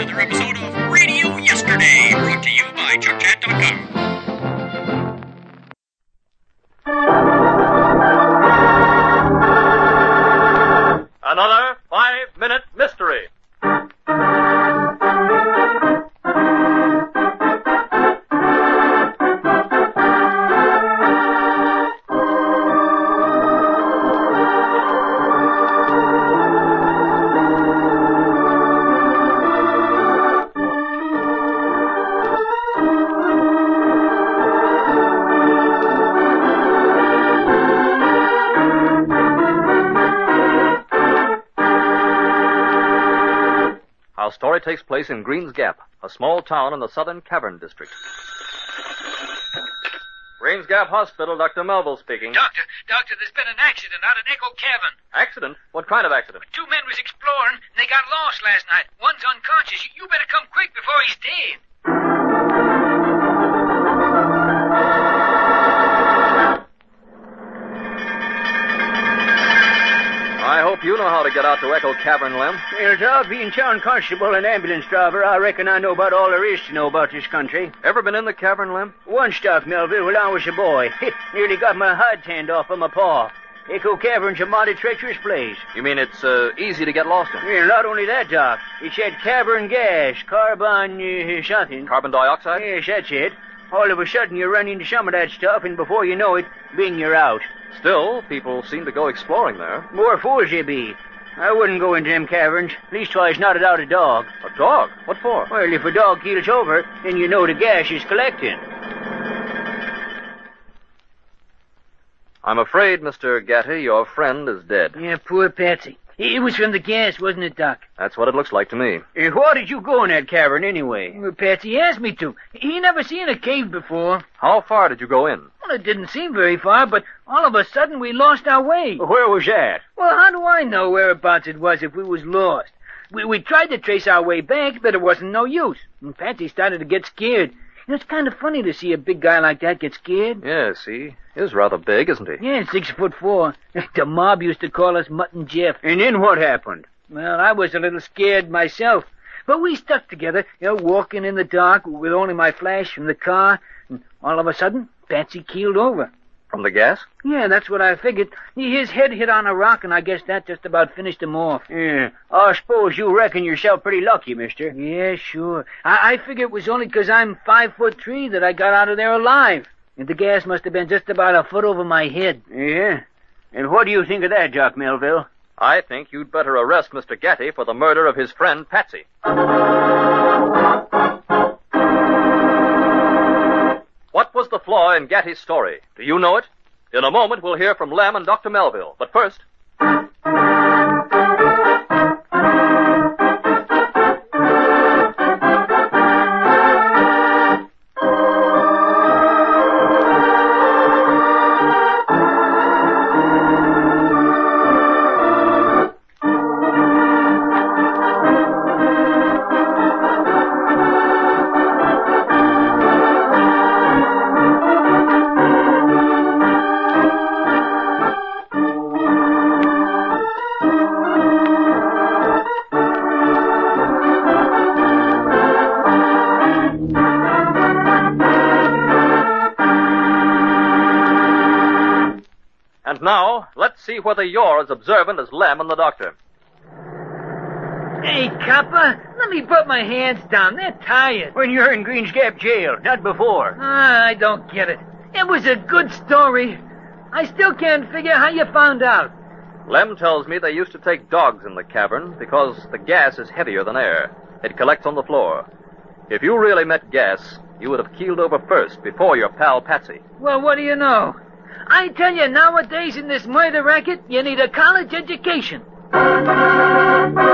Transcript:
another episode of Radio Yesterday, brought to you by ChuckChat.com. Another 5-minute mystery. Our story takes place in Green's Gap, a small town in the Southern Cavern District. Green's Gap Hospital, Dr. Melville speaking. Doctor, there's been an accident out at Echo Cavern. Accident? What kind of accident? Two men was exploring, and they got lost last night. One's unconscious. You better come quick before he's dead. I hope you know how to get out to Echo Cavern, Lem. Well, Doc, being town constable and ambulance driver, I reckon I know about all there is to know about this country. Ever been in the cavern, Lem? Once, Doc Melville, when I was a boy. Nearly got my hide tanned off of my paw. Echo Cavern's a mighty treacherous place. You mean it's easy to get lost in? Well, not only that, Doc. It's that cavern gas, carbon something. Carbon dioxide? Yes, that's it. All of a sudden you run into some of that stuff, and before you know it, bing, you're out. Still, people seem to go exploring there. More fools they be. I wouldn't go into them caverns, leastwise not without a dog. A dog? What for? Well, if a dog keels over, then you know the gas is collecting. I'm afraid, Mr. Gatty, your friend is dead. Yeah, poor Patsy. It was from the gas, wasn't it, Doc? That's what it looks like to me. Why did you go in that cavern anyway? Well, Patsy asked me to. He never seen a cave before. How far did you go in? Well, it didn't seem very far, but all of a sudden we lost our way. Where was that? Well, how do I know whereabouts it was if we was lost? We tried to trace our way back, but it wasn't no use. And Patsy started to get scared. It's kind of funny to see a big guy like that get scared. Yes, he is rather big, isn't he? Yeah, 6'4". The mob used to call us Mutt and Jeff. And then what happened? Well, I was a little scared myself. But we stuck together, walking in the dark with only my flash from the car. And all of a sudden, Patsy keeled over. From the gas? Yeah, that's what I figured. His head hit on a rock, and I guess that just about finished him off. Yeah, I suppose you reckon yourself pretty lucky, mister. Yeah, sure. I figure it was only 'cause I'm 5'3" that I got out of there alive. And the gas must have been just about a foot over my head. Yeah? And what do you think of that, Doc Melville? I think you'd better arrest Mr. Gatty for the murder of his friend Patsy. What was the flaw in Gatty's story? Do you know it? In a moment, we'll hear from Lem and Dr. Melville. But first... And now, let's see whether you're as observant as Lem and the doctor. Hey, copper, let me put my hands down. They're tired. When you're in Green's Gap jail, not before. I don't get it. It was a good story. I still can't figure how you found out. Lem tells me they used to take dogs in the cavern because the gas is heavier than air. It collects on the floor. If you really met gas, you would have keeled over first before your pal Patsy. Well, what do you know? I tell you, nowadays in this murder racket, you need a college education.